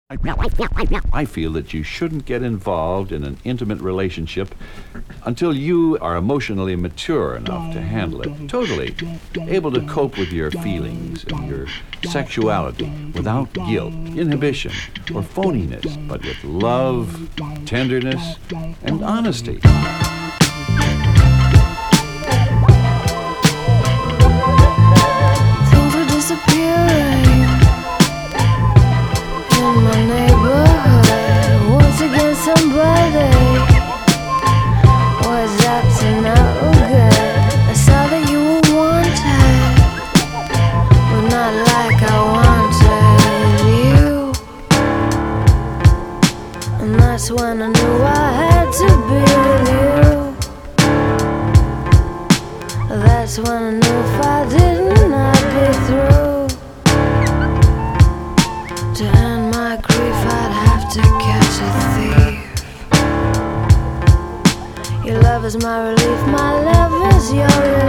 I feel that you shouldn't get involved in an intimate relationship until you are emotionally mature enough to handle it, totally able to cope with your feelings and your sexuality without guilt, inhibition, or phoniness, but with love, tenderness, and honesty. Things were disappearing in my neighborhood. Once again somebody was up to no good. I saw that you were wanted, but not like I wanted you. And that's when I knew I had to be with you. That's when I knew if I didn't, I'd be through. To end my grief, I'd have to catch a thief. Your love is my relief, my love is your relief.